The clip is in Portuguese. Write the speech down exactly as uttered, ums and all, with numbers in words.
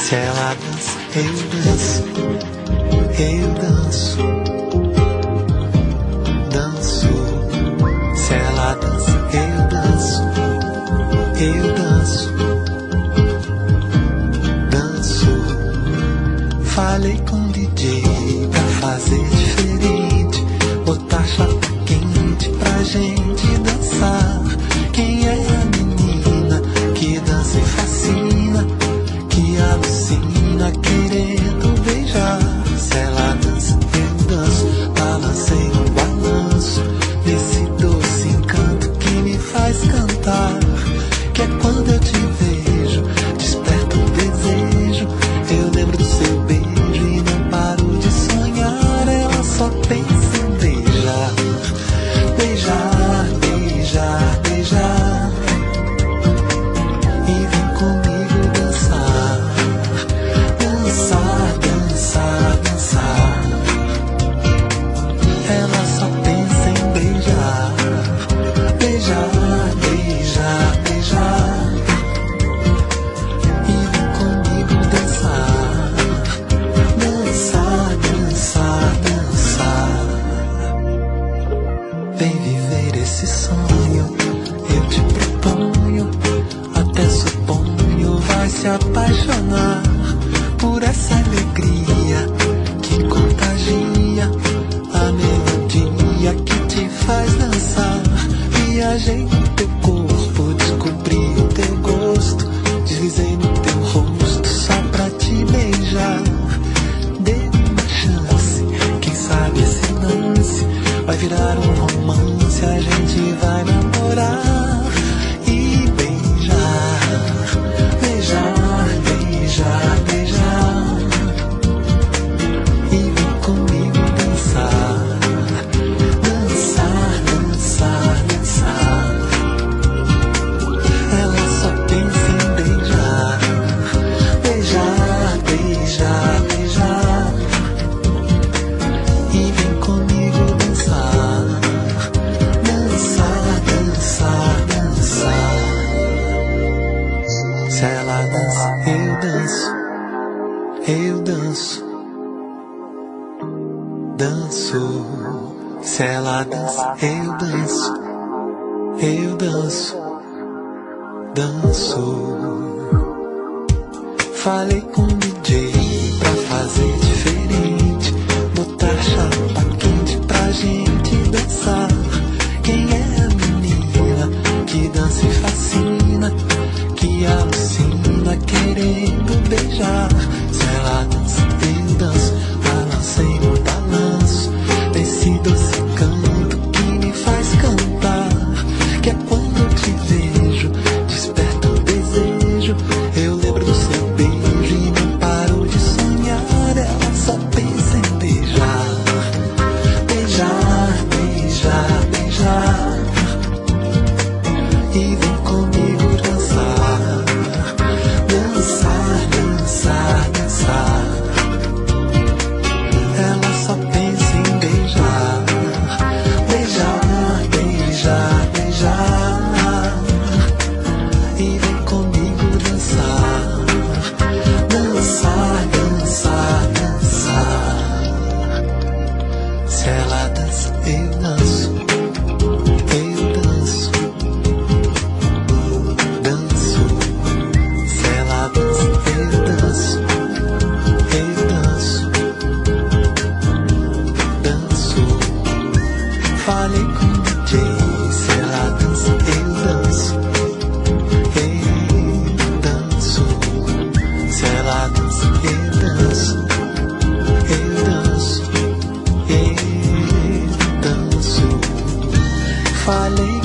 Se ela dança, eu danço, eu danço, danço. Se ela dança, eu danço, eu danço, danço. Falei com o D J pra fazer diferente, botar chapa quente pra gente dançar. Quem é a menina que dança e fascina, que alucina querendo beijar? Se ela dança, eu danço, balancei no balanço desse doce encanto que me faz cantar. Que é quando eu te vejo, desperta um desejo. Eu lembro do seu beijo e não paro de sonhar. Ela só pensa em beijar, beijar, beijar, beijar. E vem comigo dançar, dançar, dançar, dançar. Ela só pensa em beijar, beijar, beijar, beijar. E vem comigo dançar, dançar, dançar, dançar. Vem viver esse sonho, eu te proponho. Até suponho vai se apaixonar por essa alegria que contagia, a melodia que te faz dançar. Viajei no teu corpo, descobri o teu gosto, deslizei no teu rosto só pra te beijar. Dê uma chance, quem sabe esse lance vai virar um romance, a gente vai namorar e beijar, beijar, beijar, beijar. E vem comigo dançar, dançar, dançar, dançar. Ela só pensa em beijar, beijar, beijar, beijar. E vem comigo dançar, dançar, dançar, dançar. Se ela dança, eu danço, eu danço, danço. Se ela dança, eu danço, eu danço, danço. Falei com o D J pra fazer diferente, botar chapa quente pra gente dançar. Quem é a menina que dança e fascina, que alucina querendo beijar? Se ela dança, eu danço, balancei no balanço desse doce canto que me faz cantar. Que é quando eu te vejo, desperta um desejo. Eu lembro do seu beijo e não paro de sonhar. Ela só pensa em beijar, beijar, beijar, beijar. E vem comigo dançar, dançar, dançar, dançar. Ela só pensa em beijar, beijar, beijar, beijar. E vem comigo dançar, dançar, dançar, dançar. Se ela dança, eu danço, eu danço, danço. Se ela dança, eu danço, eu danço, danço. Falei com o D J, se ela dança, eu danço, eu danço. Se ela dança, eu danço, eu danço, eu danço. Falei